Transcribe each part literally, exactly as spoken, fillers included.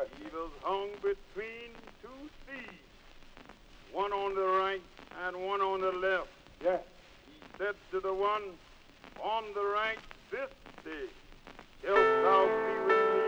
He was hung between two thieves, one on the right and one on the left. Yes. He said to the one on the right, this day shalt thou be with me.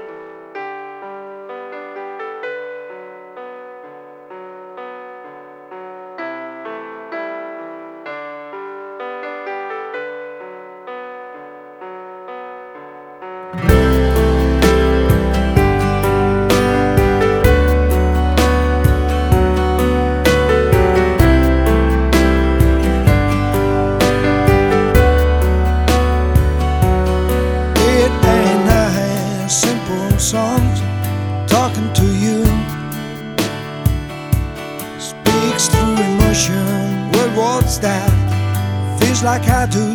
Songs talking to you speaks through emotion. Well, what's that? Feels like I do.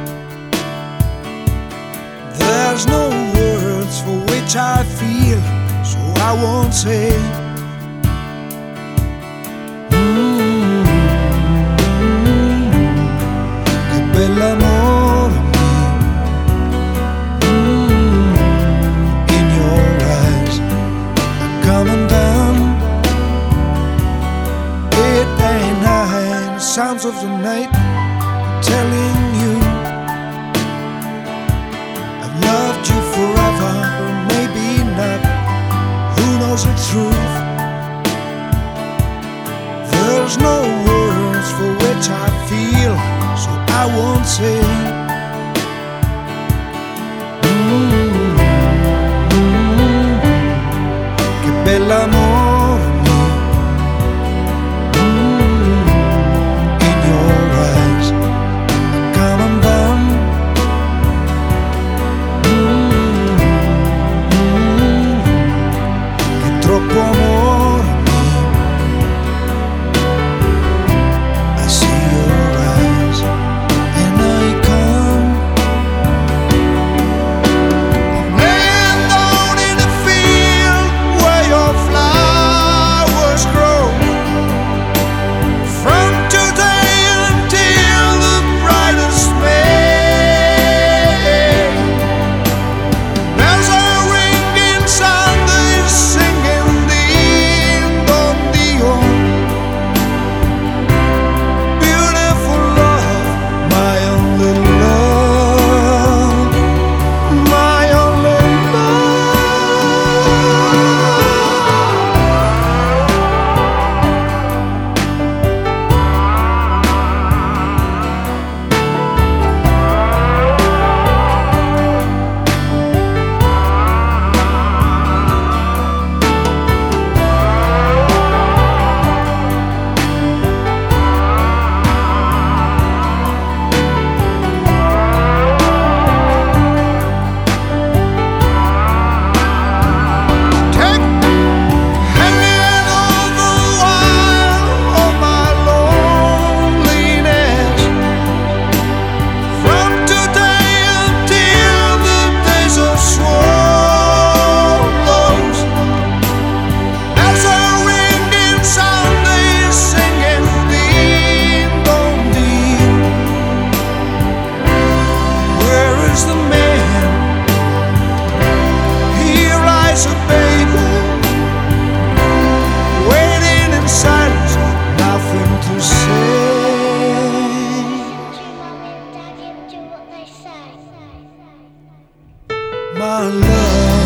There's no words for which I feel, so I won't say. Mm-hmm. Che bell'amore mio. Coming down, it ain't high. The sounds of the night telling you I've loved you forever, or maybe not. Who knows the truth? There's no words for which I feel, so I won't say. Bell'amore mio, mm, in your eyes, come undone, mm, che troppo amore mio, I see your eyes and I come. Laying down in the field where your flowers grow, from today until the brightest May. Bells are ringing, Sundays singing, Din Don Dio. Beautiful love, my only love, my only love. Take hanging all the while of my loneliness, from today until the days of swallows. Bells are ringing, Sundays singing, Din Don Dio. Where is the man? Here lies a baby, waiting in silence, nothing to say. Do you want me, Daddy, and do what they say? My love.